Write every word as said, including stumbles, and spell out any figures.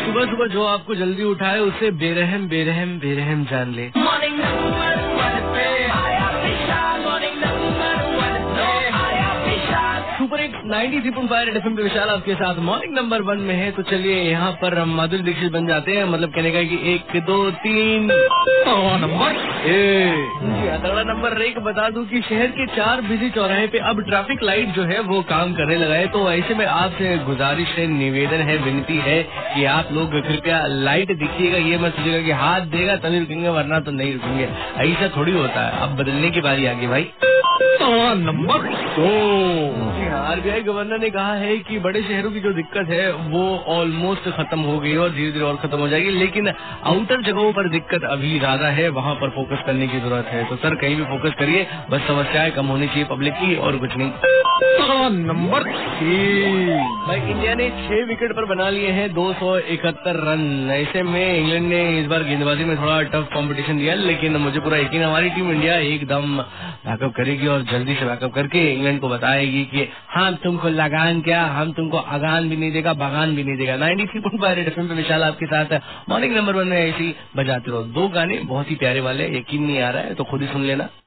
सुबह सुबह जो आपको जल्दी उठाए उसे बेरहम बेरहम बेरहम जान ले। सुपर एक ninety three point five F M पे विशाल आपके साथ मॉर्निंग नंबर वन में है। तो चलिए यहाँ पर हम माधुरी दीक्षित बन जाते हैं। मतलब कहने का कि एक दो तीन नंबर अगला नंबर एक बता दूं कि शहर के चार बिजी चौराहे पे अब ट्रैफिक लाइट जो है वो काम करने लगा है। तो ऐसे में आपसे गुजारिश है, निवेदन है, विनती है कि आप लोग कृपया लाइट दिखिएगा। ये मत सोचिएगा कि हाथ देगा तभी रुकेंगे वरना तो नहीं रुकेंगे, ऐसा थोड़ी होता है। अब बदलने की बारी आ गई भाई। नंबर दो, आरबीआई गवर्नर ने कहा है कि बड़े शहरों की जो दिक्कत है वो ऑलमोस्ट खत्म हो गई और धीरे धीरे और खत्म हो जाएगी, लेकिन आउटर जगहों पर दिक्कत अभी ज्यादा है, वहाँ पर फोकस करने की जरूरत है। तो सर कहीं भी फोकस करिए, बस समस्याएं कम होनी चाहिए पब्लिक की और कुछ नहीं। नंबर भाई, इंडिया ने छह विकेट पर बना लिए हैं दो सौ इकहत्तर रन। ऐसे में इंग्लैंड ने इस बार गेंदबाजी में थोड़ा टफ कंपटीशन दिया, लेकिन मुझे पूरा यकीन हमारी टीम इंडिया एकदम बैकअप करेगी और जल्दी से बैकअप करके इंग्लैंड को बताएगी कि हम तुमको लगान क्या, हम तुमको अगान भी नहीं देगा, बगान भी नहीं देगा। Ninety three point five F M पे विशाल आपके साथ मॉर्निंग नंबर वन में ऐसी बजाते रहो। दो गाने बहुत ही प्यारे वाले, यकीन नहीं आ रहा है तो खुद ही सुन लेना।